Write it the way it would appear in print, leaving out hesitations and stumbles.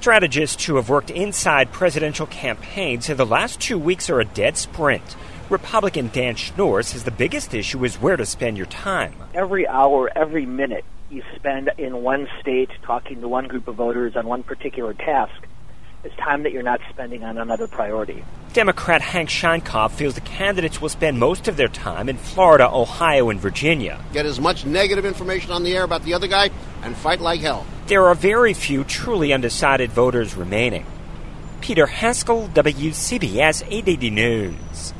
Strategists who have worked inside presidential campaigns say the last 2 weeks are a dead sprint. Republican Dan Schnorr says the biggest issue is where to spend your time. Every hour, every minute you spend in one state talking to one group of voters on one particular task is time that you're not spending on another priority. Democrat Hank Sheinkopf feels the candidates will spend most of their time in Florida, Ohio, and Virginia. Get as much negative information on the air about the other guy and fight like hell. There are very few truly undecided voters remaining. Peter Haskell, WCBS 880 News.